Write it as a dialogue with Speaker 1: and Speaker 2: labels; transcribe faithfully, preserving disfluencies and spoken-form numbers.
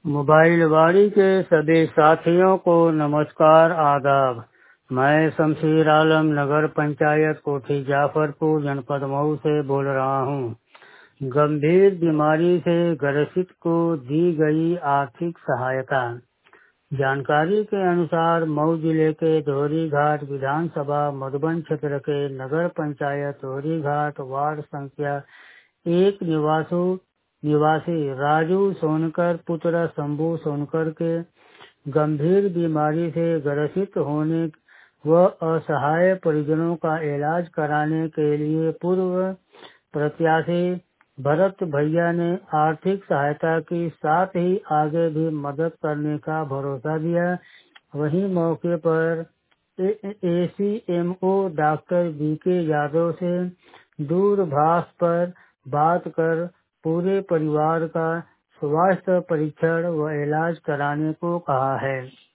Speaker 1: Mobile वाणी के सभी साथियों को नमस्कार आदाब। मैं शमशीर आलम नगर पंचायत कोठी जाफरपुर जनपद मऊ से बोल रहा हूँ। गंभीर बीमारी से ग्रसित को दी गई आर्थिक सहायता। जानकारी के अनुसार मऊ जिले के धोरी घाट विधानसभा मधुबन क्षेत्र के नगर पंचायत धोरी घाट वार्ड संख्या एक निवासु निवासी राजू सोनकर पुत्र शंभू सोनकर के गंभीर बीमारी से ग्रसित होने व असहाय परिजनों का इलाज कराने के लिए पूर्व प्रत्याशी भरत भैया ने आर्थिक सहायता की, साथ ही आगे भी मदद करने का भरोसा दिया। वहीं मौके पर एसीएमओ डॉक्टर बीके यादव से दूरभाष पर बात कर पूरे परिवार का स्वास्थ्य परीक्षण व इलाज कराने को कहा है।